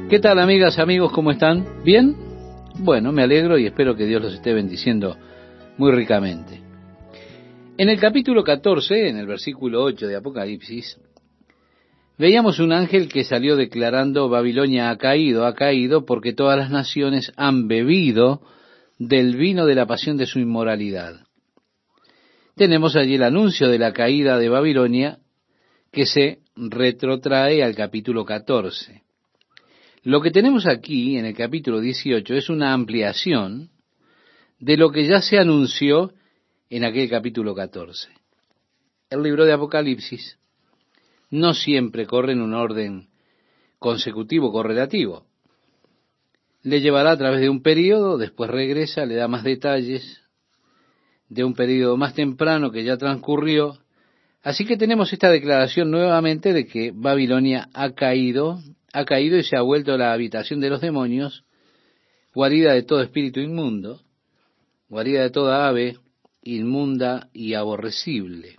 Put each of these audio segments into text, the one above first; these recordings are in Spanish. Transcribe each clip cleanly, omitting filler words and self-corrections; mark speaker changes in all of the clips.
Speaker 1: ¿Qué tal, amigas, amigos? ¿Cómo están? ¿Bien? Bueno, me alegro y espero que Dios los esté bendiciendo muy ricamente. En el capítulo 14, en el versículo 8 de Apocalipsis, veíamos un ángel que salió declarando: Babilonia ha caído porque todas las naciones han bebido del vino de la pasión de su inmoralidad. Tenemos allí el anuncio de la caída de Babilonia que se retrotrae al capítulo 14. Lo que tenemos aquí en el capítulo 18 es una ampliación de lo que ya se anunció en aquel capítulo 14. El libro de Apocalipsis no siempre corre en un orden consecutivo, correlativo. Le llevará a través de un período, después regresa, le da más detalles de un período más temprano que ya transcurrió. Así que tenemos esta declaración nuevamente de que Babilonia ha caído y se ha vuelto la habitación de los demonios, guarida de todo espíritu inmundo, guarida de toda ave inmunda y aborrecible.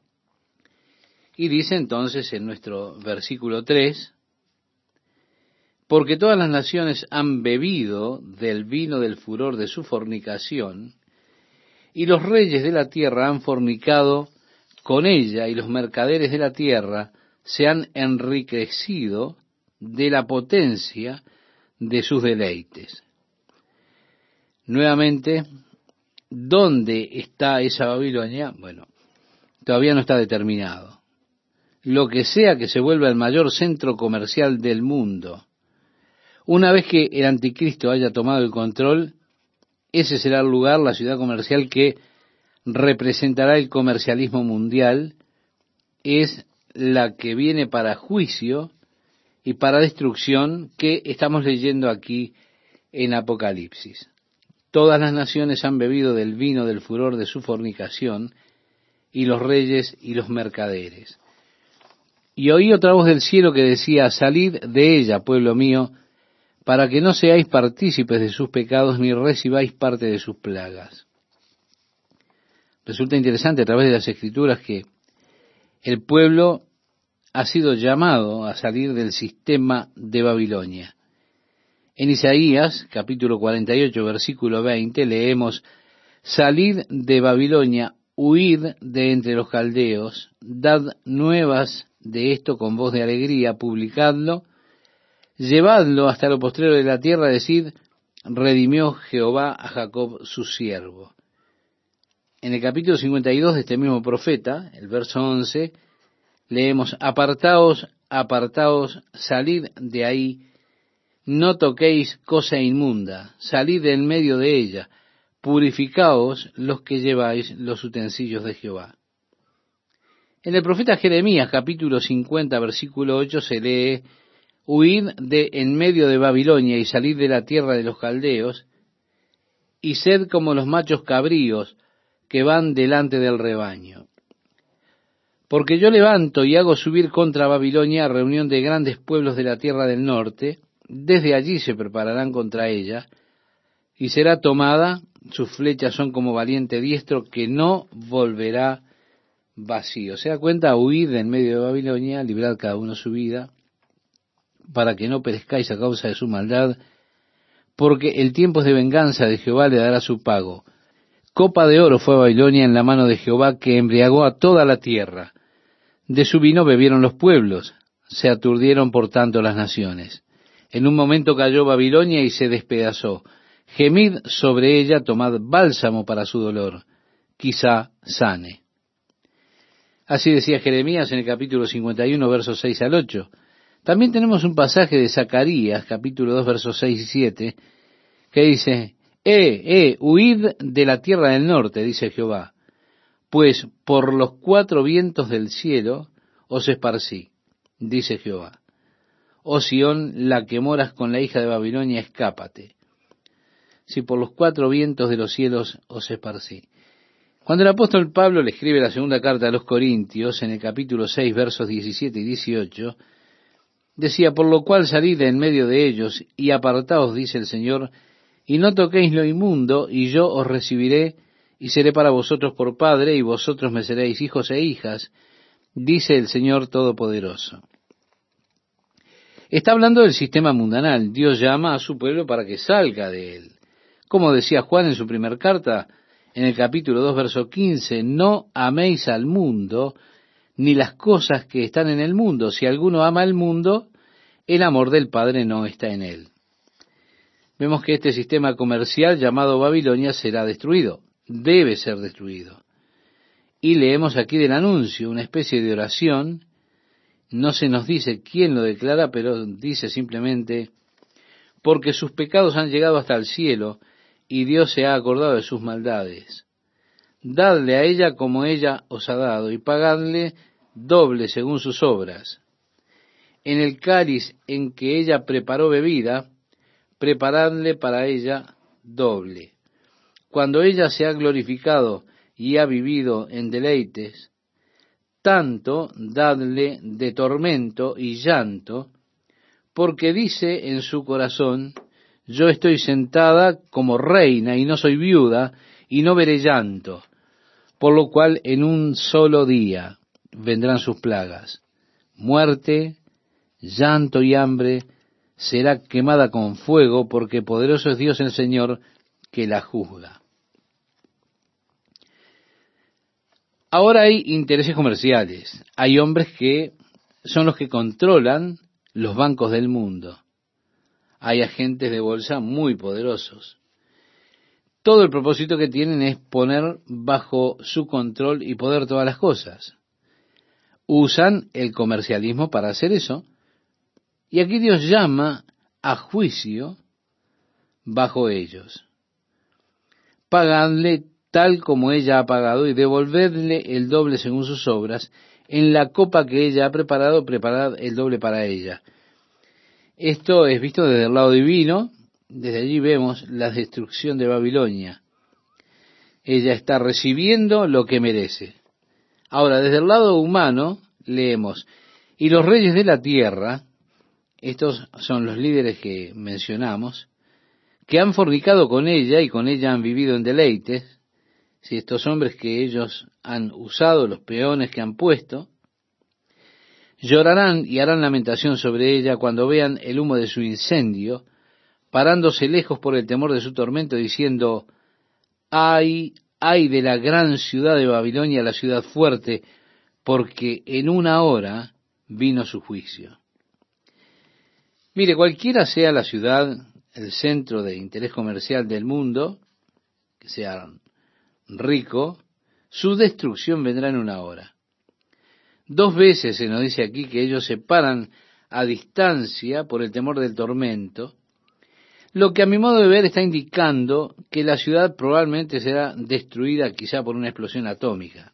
Speaker 1: Y dice entonces en nuestro versículo 3, porque todas las naciones han bebido del vino del furor de su fornicación, y los reyes de la tierra han fornicado con ella, y los mercaderes de la tierra se han enriquecido de la potencia de sus deleites. Nuevamente, ¿dónde está esa Babilonia? Bueno, todavía no está determinado. Lo que sea que se vuelva el mayor centro comercial del mundo, una vez que el anticristo haya tomado el control, ese será el lugar, la ciudad comercial que representará el comercialismo mundial, es la que viene para juicio y para destrucción que estamos leyendo aquí en Apocalipsis. Todas las naciones han bebido del vino del furor de su fornicación, y los reyes y los mercaderes. Y oí otra voz del cielo que decía: salid de ella, pueblo mío, para que no seáis partícipes de sus pecados, ni recibáis parte de sus plagas. Resulta interesante a través de las Escrituras que el pueblo ha sido llamado a salir del sistema de Babilonia. En Isaías, capítulo 48, versículo 20, leemos: salid de Babilonia, huid de entre los caldeos, dad nuevas de esto con voz de alegría, publicadlo, llevadlo hasta lo postrero de la tierra, decid: redimió Jehová a Jacob su siervo. En el capítulo 52 de este mismo profeta, el verso 11, leemos: apartaos, apartaos, salid de ahí, no toquéis cosa inmunda, salid de en medio de ella, purificaos los que lleváis los utensilios de Jehová. En el profeta Jeremías, capítulo 50, versículo 8, se lee: huid de en medio de Babilonia y salid de la tierra de los caldeos, y sed como los machos cabríos que van delante del rebaño. Porque yo levanto y hago subir contra Babilonia a reunión de grandes pueblos de la tierra del norte, desde allí se prepararán contra ella, y será tomada, sus flechas son como valiente diestro que no volverá vacío. Se da cuenta, huid de en medio de Babilonia, librad cada uno su vida, para que no perezcáis a causa de su maldad, porque el tiempo es de venganza de Jehová, le dará su pago. Copa de oro fue Babilonia en la mano de Jehová, que embriagó a toda la tierra. De su vino bebieron los pueblos, se aturdieron por tanto las naciones. En un momento cayó Babilonia y se despedazó. Gemid sobre ella, tomad bálsamo para su dolor, quizá sane. Así decía Jeremías en el capítulo 51, versos 6 al 8. También tenemos un pasaje de Zacarías, capítulo 2, versos 6 y 7, que dice: huid de la tierra del norte, dice Jehová, pues por los cuatro vientos del cielo os esparcí, dice Jehová. Oh Sión, la que moras con la hija de Babilonia, escápate. Si por los cuatro vientos de los cielos os esparcí. Cuando el apóstol Pablo le escribe la segunda carta a los Corintios, en el capítulo 6, versos 17 y 18, decía: por lo cual salid de en medio de ellos, y apartaos, dice el Señor, y no toquéis lo inmundo, y yo os recibiré, y seré para vosotros por padre, y vosotros me seréis hijos e hijas, dice el Señor Todopoderoso. Está hablando del sistema mundanal. Dios llama a su pueblo para que salga de él. Como decía Juan en su primer carta, en el capítulo 2, verso 15, no améis al mundo, ni las cosas que están en el mundo. Si alguno ama el mundo, el amor del Padre no está en él. Vemos que este sistema comercial llamado Babilonia será destruido, debe ser destruido. Y leemos aquí del anuncio, una especie de oración. No se nos dice quién lo declara, pero dice simplemente, porque sus pecados han llegado hasta el cielo, y Dios se ha acordado de sus maldades. Dadle a ella como ella os ha dado, y pagadle doble según sus obras. En el cáliz en que ella preparó bebida, preparadle para ella doble. Cuando ella se ha glorificado y ha vivido en deleites, tanto dadle de tormento y llanto, porque dice en su corazón, yo estoy sentada como reina y no soy viuda y no veré llanto, por lo cual en un solo día vendrán sus plagas, muerte, llanto y hambre, será quemada con fuego, porque poderoso es Dios el Señor que la juzga. Ahora hay intereses comerciales, hay hombres que son los que controlan los bancos del mundo, hay agentes de bolsa muy poderosos. Todo el propósito que tienen es poner bajo su control y poder todas las cosas. Usan el comercialismo para hacer eso, y aquí Dios llama a juicio bajo ellos. Pagadle tal como ella ha pagado y devolvedle el doble según sus obras. En la copa que ella ha preparado, preparad el doble para ella. Esto es visto desde el lado divino. Desde allí vemos la destrucción de Babilonia. Ella está recibiendo lo que merece. Ahora, desde el lado humano, leemos, y los reyes de la tierra, estos son los líderes que mencionamos, que han fornicado con ella y con ella han vivido en deleites, si estos hombres que ellos han usado, los peones que han puesto, llorarán y harán lamentación sobre ella cuando vean el humo de su incendio, parándose lejos por el temor de su tormento, diciendo, ay, ay de la gran ciudad de Babilonia, la ciudad fuerte, porque en una hora vino su juicio. Mire, cualquiera sea la ciudad, el centro de interés comercial del mundo, que sea rico, su destrucción vendrá en una hora. 2 veces se nos dice aquí que ellos se paran a distancia por el temor del tormento, lo que a mi modo de ver está indicando que la ciudad probablemente será destruida quizá por una explosión atómica.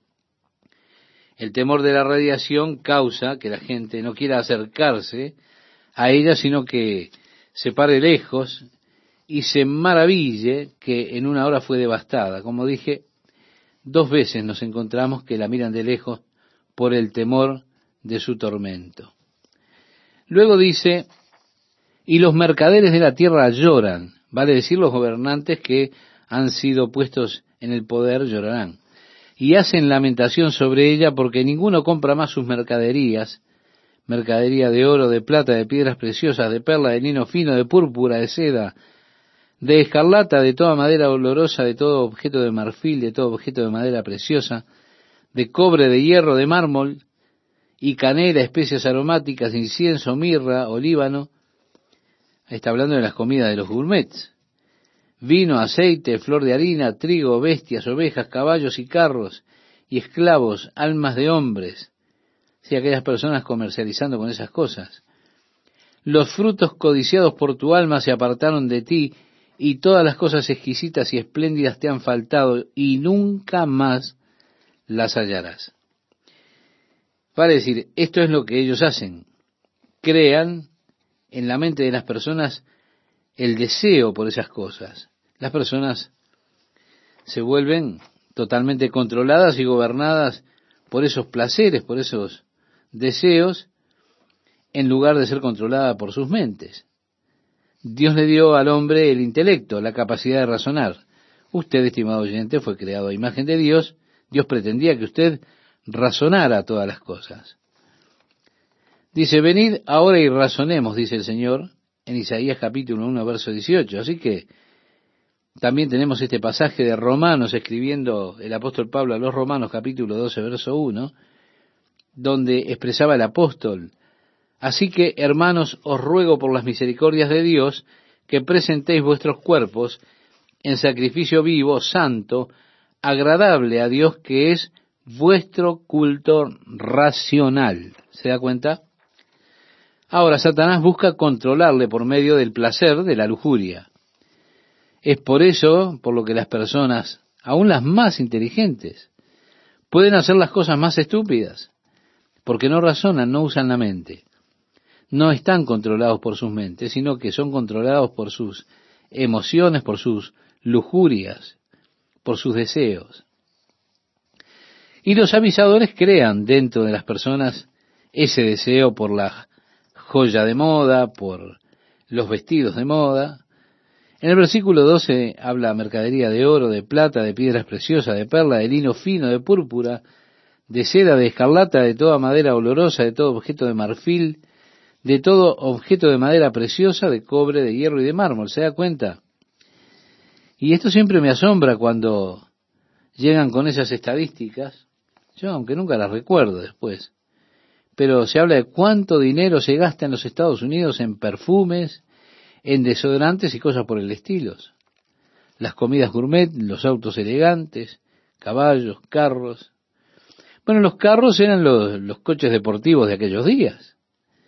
Speaker 1: El temor de la radiación causa que la gente no quiera acercarse a ella, sino que se pare lejos y se maraville que en una hora fue devastada. Como dije, 2 veces nos encontramos que la miran de lejos por el temor de su tormento. Luego dice, y los mercaderes de la tierra lloran, vale decir los gobernantes que han sido puestos en el poder llorarán, y hacen lamentación sobre ella porque ninguno compra más sus mercaderías, mercadería de oro, de plata, de piedras preciosas, de perla, de lino fino, de púrpura, de seda, de escarlata, de toda madera olorosa, de todo objeto de marfil, de todo objeto de madera preciosa, de cobre, de hierro, de mármol, y canela, especias aromáticas, incienso, mirra, olíbano. Está hablando de las comidas de los gourmets. Vino, aceite, flor de harina, trigo, bestias, ovejas, caballos y carros, y esclavos, almas de hombres. Sí, aquellas personas comercializando con esas cosas. Los frutos codiciados por tu alma se apartaron de ti, y todas las cosas exquisitas y espléndidas te han faltado, y nunca más las hallarás. Vale decir, esto es lo que ellos hacen. Crean en la mente de las personas el deseo por esas cosas. Las personas se vuelven totalmente controladas y gobernadas por esos placeres, por esos deseos, en lugar de ser controlada por sus mentes. Dios le dio al hombre el intelecto, la capacidad de razonar. Usted, estimado oyente, fue creado a imagen de Dios. Dios pretendía que usted razonara todas las cosas. Dice, venid ahora y razonemos, dice el Señor, en Isaías capítulo 1, verso 18. Así que también tenemos este pasaje de Romanos, escribiendo el apóstol Pablo a los Romanos capítulo 12, verso 1, donde expresaba el apóstol: así que, hermanos, os ruego por las misericordias de Dios, que presentéis vuestros cuerpos en sacrificio vivo, santo, agradable a Dios, que es vuestro culto racional. ¿Se da cuenta? Ahora, Satanás busca controlarle por medio del placer de la lujuria. Es por eso por lo que las personas, aun las más inteligentes, pueden hacer las cosas más estúpidas, porque no razonan, no usan la mente. No están controlados por sus mentes, sino que son controlados por sus emociones, por sus lujurias, por sus deseos. Y los avisadores crean dentro de las personas ese deseo por la joya de moda, por los vestidos de moda. En el versículo 12 habla mercadería de oro, de plata, de piedras preciosas, de perla, de lino fino, de púrpura, de seda, de escarlata, de toda madera olorosa, de todo objeto de marfil, de todo objeto de madera preciosa, de cobre, de hierro y de mármol. ¿Se da cuenta? Y esto siempre me asombra cuando llegan con esas estadísticas, yo aunque nunca las recuerdo después, pero se habla de cuánto dinero se gasta en los Estados Unidos en perfumes, en desodorantes y cosas por el estilo. Las comidas gourmet, los autos elegantes, caballos, carros. Bueno, los carros eran los coches deportivos de aquellos días.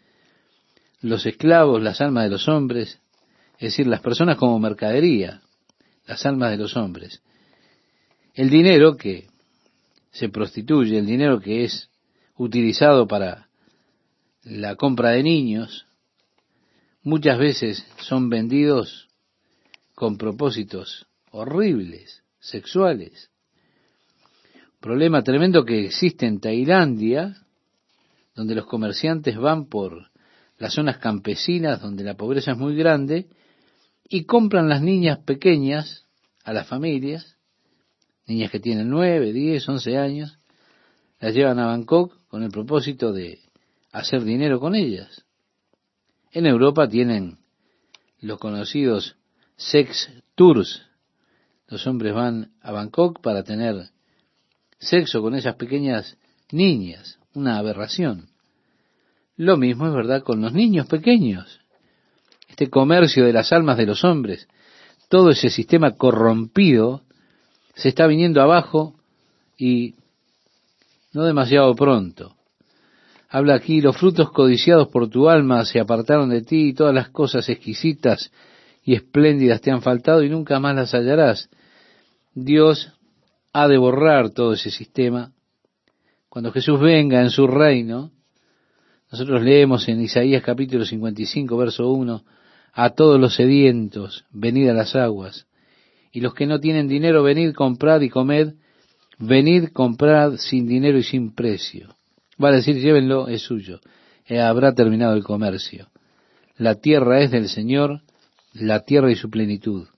Speaker 1: Los esclavos, las almas de los hombres, es decir, las personas como mercadería, las almas de los hombres. El dinero que se prostituye, el dinero que es utilizado para la compra de niños, muchas veces son vendidos con propósitos horribles, sexuales. Problema tremendo que existe en Tailandia, donde los comerciantes van por las zonas campesinas donde la pobreza es muy grande y compran las niñas pequeñas a las familias, niñas que tienen 9, 10, 11 años, las llevan a Bangkok con el propósito de hacer dinero con ellas. En Europa tienen los conocidos sex tours. Los hombres van a Bangkok para tener sexo con esas pequeñas niñas, una aberración. Lo mismo es verdad con los niños pequeños. Este comercio de las almas de los hombres, todo ese sistema corrompido se está viniendo abajo y no demasiado pronto. Habla aquí, los frutos codiciados por tu alma se apartaron de ti y todas las cosas exquisitas y espléndidas te han faltado y nunca más las hallarás. Dios ha de borrar todo ese sistema. Cuando Jesús venga en su reino, nosotros leemos en Isaías capítulo 55, verso 1, a todos los sedientos, venid a las aguas, y los que no tienen dinero, venid, comprad y comed, venid, comprad sin dinero y sin precio. Va a decir, llévenlo, es suyo, habrá terminado el comercio. La tierra es del Señor, la tierra y su plenitud.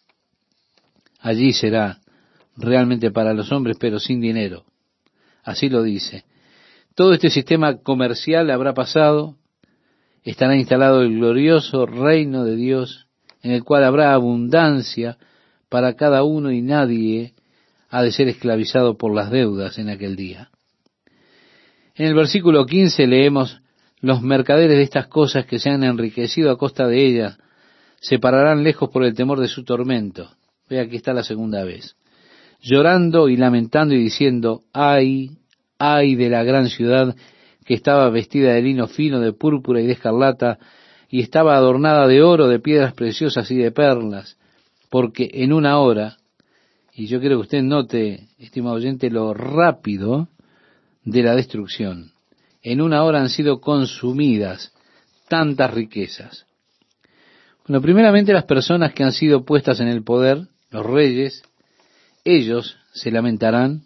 Speaker 1: Allí será realmente para los hombres, pero sin dinero. Así lo dice. Todo este sistema comercial habrá pasado, estará instalado el glorioso reino de Dios, en el cual habrá abundancia para cada uno y nadie ha de ser esclavizado por las deudas en aquel día. En el versículo 15 leemos, los mercaderes de estas cosas que se han enriquecido a costa de ellas, se pararán lejos por el temor de su tormento. Ve, aquí está la segunda vez. Llorando y lamentando y diciendo, ay, ay de la gran ciudad que estaba vestida de lino fino, de púrpura y de escarlata, y estaba adornada de oro, de piedras preciosas y de perlas, porque en una hora, y yo quiero que usted note, estimado oyente, lo rápido de la destrucción, en una hora han sido consumidas tantas riquezas. Bueno, primeramente las personas que han sido puestas en el poder, los reyes, ellos se lamentarán,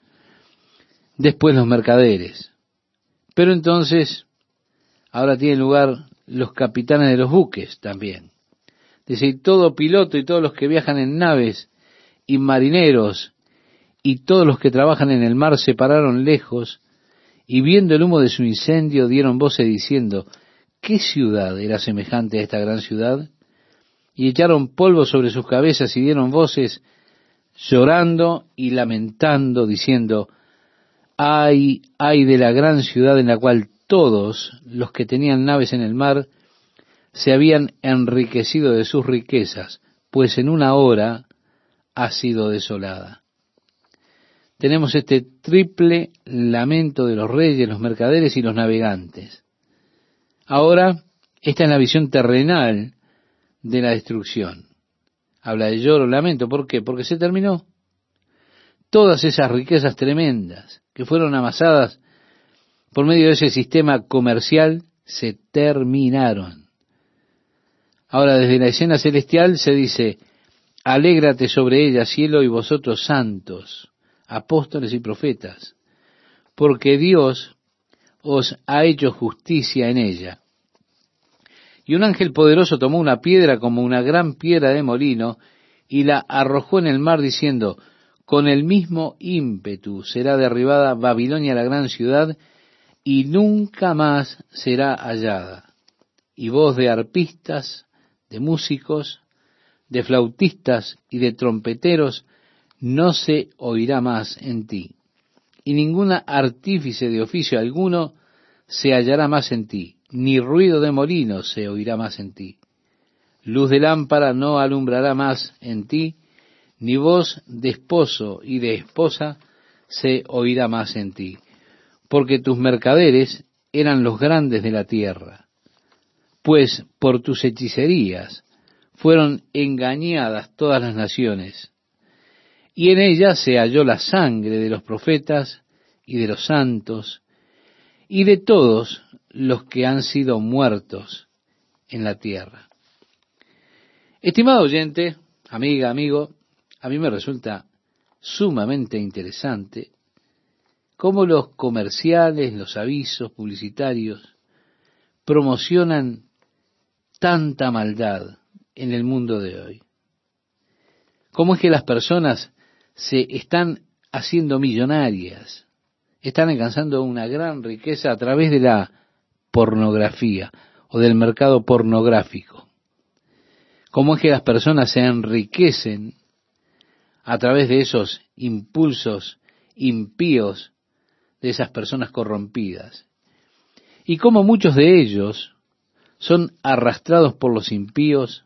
Speaker 1: después los mercaderes. Pero entonces, ahora tienen lugar los capitanes de los buques también. Es decir, todo piloto y todos los que viajan en naves y marineros y todos los que trabajan en el mar se pararon lejos y viendo el humo de su incendio dieron voces diciendo, ¿qué ciudad era semejante a esta gran ciudad? Y echaron polvo sobre sus cabezas y dieron voces llorando y lamentando, diciendo, ay, ay de la gran ciudad en la cual todos los que tenían naves en el mar se habían enriquecido de sus riquezas, pues en una hora ha sido desolada. Tenemos este triple lamento de los reyes, los mercaderes y los navegantes. Ahora, esta es la visión terrenal de la destrucción. Habla de lloro, lamento. ¿Por qué? Porque se terminó. Todas esas riquezas tremendas que fueron amasadas por medio de ese sistema comercial se terminaron. Ahora, desde la escena celestial se dice, alégrate sobre ella, cielo, y vosotros santos, apóstoles y profetas, porque Dios os ha hecho justicia en ella. Y un ángel poderoso tomó una piedra como una gran piedra de molino y la arrojó en el mar diciendo, con el mismo ímpetu será derribada Babilonia la gran ciudad y nunca más será hallada. Y voz de arpistas, de músicos, de flautistas y de trompeteros no se oirá más en ti. Y ninguna artífice de oficio alguno se hallará más en ti, ni ruido de molino se oirá más en ti. Luz de lámpara no alumbrará más en ti, ni voz de esposo y de esposa se oirá más en ti, porque tus mercaderes eran los grandes de la tierra, pues por tus hechicerías fueron engañadas todas las naciones, y en ella se halló la sangre de los profetas y de los santos, y de todos los que han sido muertos en la tierra. Estimado oyente, amiga, amigo, a mí me resulta sumamente interesante cómo los comerciales, los avisos publicitarios promocionan tanta maldad en el mundo de hoy. Cómo es que las personas se están haciendo millonarias, están alcanzando una gran riqueza a través de la pornografía o del mercado pornográfico. Cómo es que las personas se enriquecen a través de esos impulsos impíos de esas personas corrompidas. Y cómo muchos de ellos son arrastrados por los impíos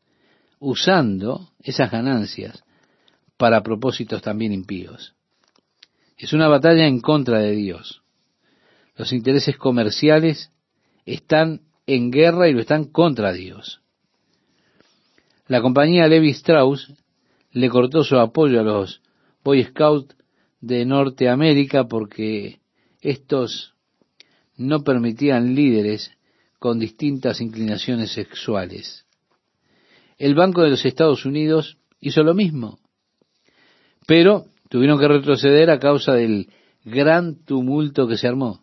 Speaker 1: usando esas ganancias para propósitos también impíos. Es una batalla en contra de Dios. Los intereses comerciales están en guerra y lo están contra Dios. La compañía Levi Strauss le cortó su apoyo a los Boy Scouts de Norteamérica porque estos no permitían líderes con distintas inclinaciones sexuales. El Banco de los Estados Unidos hizo lo mismo, pero tuvieron que retroceder a causa del gran tumulto que se armó.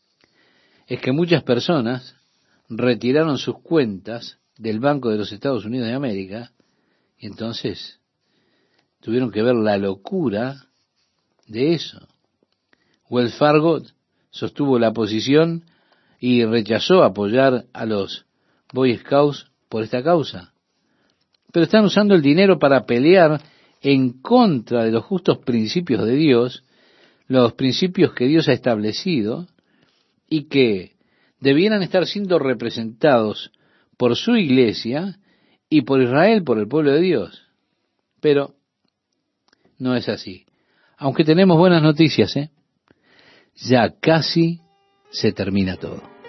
Speaker 1: Es que muchas personas retiraron sus cuentas del Banco de los Estados Unidos de América y entonces tuvieron que ver la locura de eso. Wells Fargo sostuvo la posición y rechazó apoyar a los Boy Scouts por esta causa. Pero están usando el dinero para pelear en contra de los justos principios de Dios, los principios que Dios ha establecido y que debieran estar siendo representados por su iglesia y por Israel, por el pueblo de Dios. Pero no es así. Aunque tenemos buenas noticias, ya casi se termina todo.